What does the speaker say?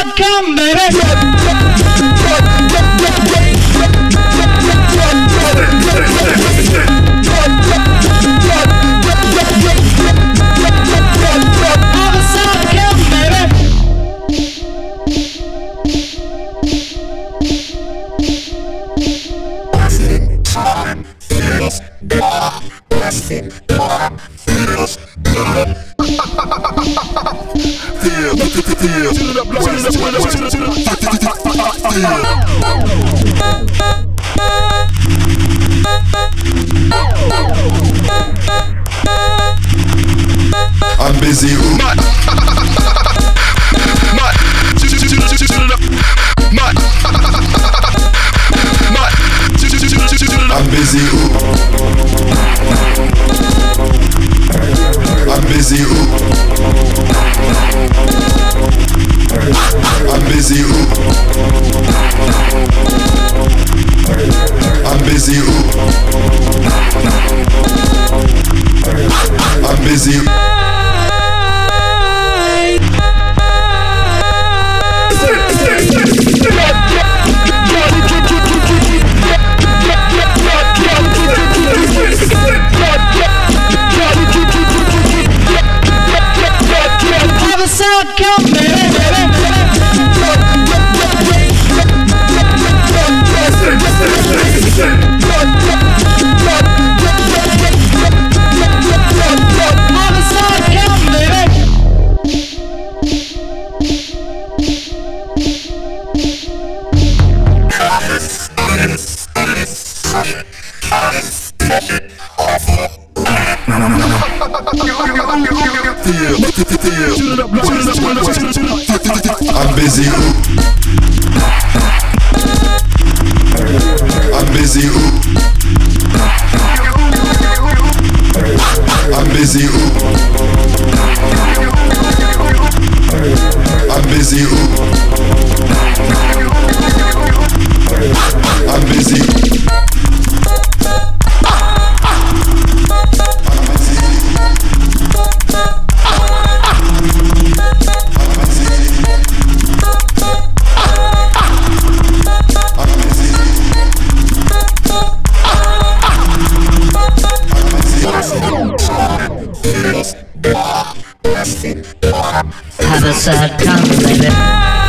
sad come, baby. Have a sad come, baby. Time feels good. Blessing time feels good. I'm busy. I'm busy. I'm busy. I'm busy. I'm busy. I'm busy. Have a sad come, baby. Have a sad come, baby. I'm busy. I'm busy. I'm busy. I'm busy. I'm busy. Have a sad come, baby.